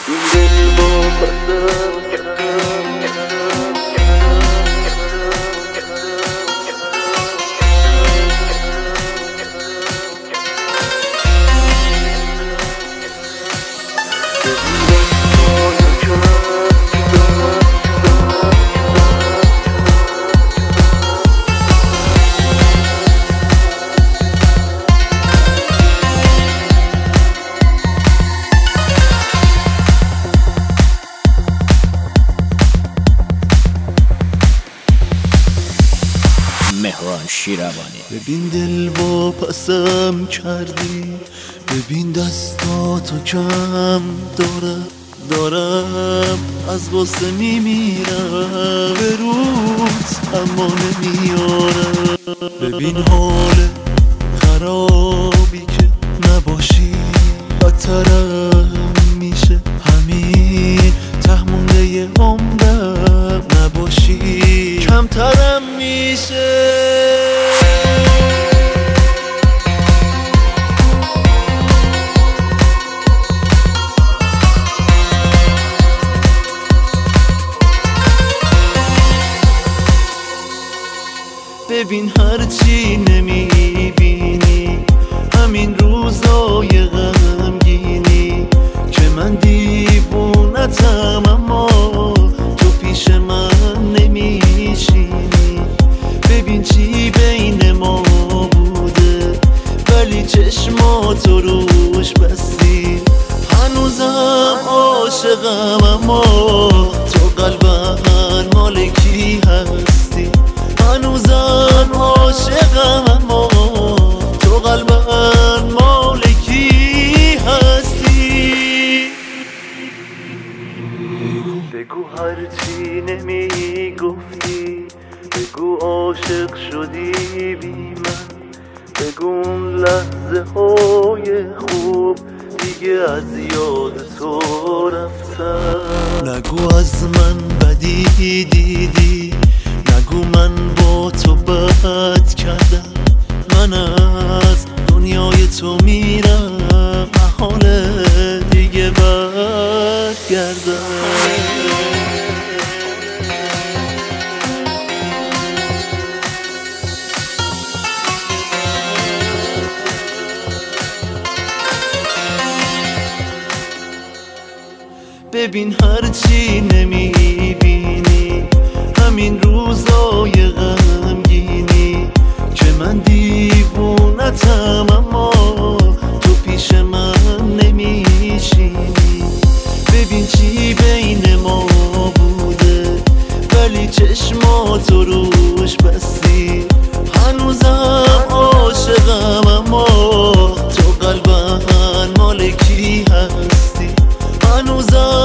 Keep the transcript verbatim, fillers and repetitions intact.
مهران شیروانی. ببین دل واپسم کردی، ببین دستاتو کم دارم دارم از غصه میمیرم به روز اما نمیارم. ببین حال خرابی که نباشی بدترم میشه، همین ته مونده عمرم نباشی کمترم میشه. ببین هرچی نمیبینی همین روزای غمگینی که من دیوونتم اما تو پیش من نمیشینی. ببین چی بین ما بوده ولی چشماتو روش بستی. هنوزم عاشقم اما تو قلبم مال کی هستی. هنوزم عاشقم اما تو قلبم مال کی هستی. بگو هرچی نمیگفتی، بگو عاشق شدی بی من، بگو اون لحظه های خوب دیگه از یاد تو رفتن. نگو از من بدی دیدی، نگو من با تو بد کردم. من از دنیای تو میرم محاله دیگه برگردم. ببین هرچی نمیبینی همین روزای غمگینی که من دیوونتم اما تو پیش من نمیشینی. ببین چی بین ما بوده ولی چشماتو روش بستی. هنوزم عاشقم اما تو قلبم مال کی هستی. هنوزم